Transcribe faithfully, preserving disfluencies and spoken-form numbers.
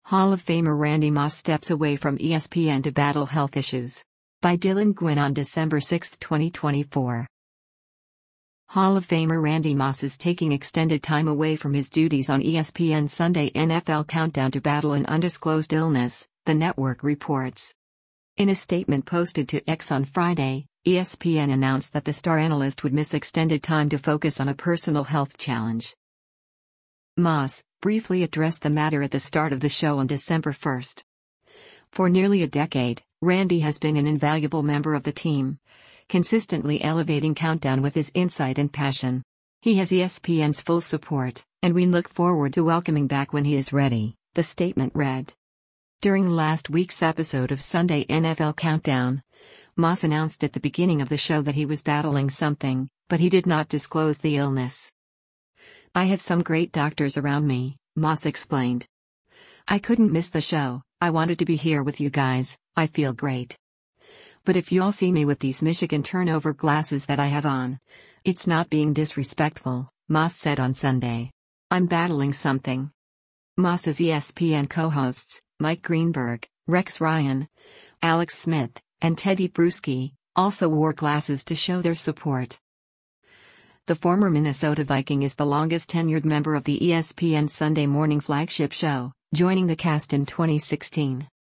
Hall of Famer Randy Moss steps away from E S P N to battle health issues. By Dylan Gwynn on December sixth, twenty twenty-four. Hall of Famer Randy Moss is taking extended time away from his duties on E S P N's Sunday N F L Countdown to battle an undisclosed illness, the network reports. In a statement posted to X on Friday, E S P N announced that the star analyst would miss extended time to focus on a personal health challenge. Moss briefly addressed the matter at the start of the show on December first. For nearly a decade, Randy has been an invaluable member of the team, consistently elevating Countdown with his insight and passion. He has E S P N's full support, and we look forward to welcoming back when he is ready, the statement read. During last week's episode of Sunday N F L Countdown, Moss announced at the beginning of the show that he was battling something, but he did not disclose the illness. "I have some great doctors around me," Moss explained. "I couldn't miss the show. I wanted to be here with you guys. I feel great. But if you all see me with these Michigan turnover glasses that I have on, it's not being disrespectful," Moss said on Sunday. "I'm battling something." Moss's E S P N co-hosts, Mike Greenberg, Rex Ryan, Alex Smith, and Teddy Bruschi, also wore glasses to show their support. The former Minnesota Viking is the longest-tenured member of the E S P N Sunday morning flagship show, joining the cast in twenty sixteen.